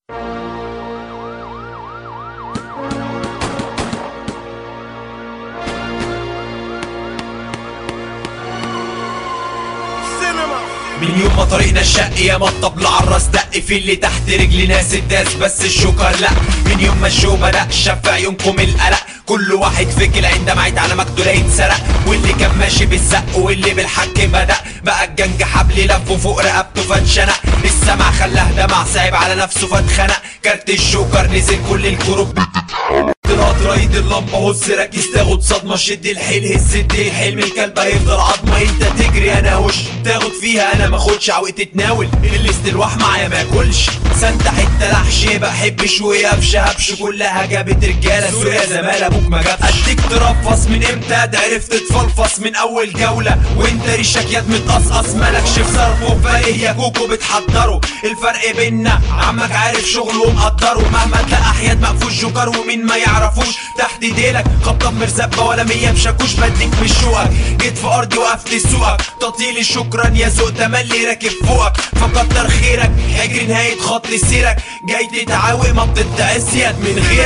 من يوم ما طريقنا الشق يا ما الطبل عالراس دق في اللي تحت رجل ناس الداس بس الشوكر لا. من يوم ما الشو بدأ شاف في عيونكم القلق، كل واحد فيك العين دمعت على مجده يتسرق، واللي كان ماشي بالزق واللي بالحك بدأ بقى الجنج حبل لفه فوق رقبته فاتشنق، السمع خلاه دمع صعب على نفسه فاتخنق، كارت الشوكر نزل كل الكروب طلعت رايد اللمبه هز ركز تاخد صدمه، شد الحيل هز الديل حلم الكلب هيفضل عظمه، انت تجري انا هوش تاخد فيها انا ماخدش عوق تتناول، اللي استلواح معايا ماكلش سنت حته لحش بحبش ويقفش هبش كلها جابت رجاله سوري يا زمال ابوك ما جابش، اديك ترفص من امتى ده عرفت تفلفص من اول جوله وانت ريشك ياد متقصقص مالكش في صرفه فايه يا كوكو بتحضره، الفرق بينا عمك عارف شغله ومقدره، مهما تلاقى حياد مقفوش جوكر ومين ما يعرفوش تحت ديلك خبطه بمرزبه ولا 100 بشاكوش بديك مش شوقك، جيت في ارضي وقفت سوقك تطيلي شكرا يا ذوق تملي راكب فوقك فكتر خيرك حجري نهايه خط سيرك جاي تتعاوق ما بتتعس يد من غيرك.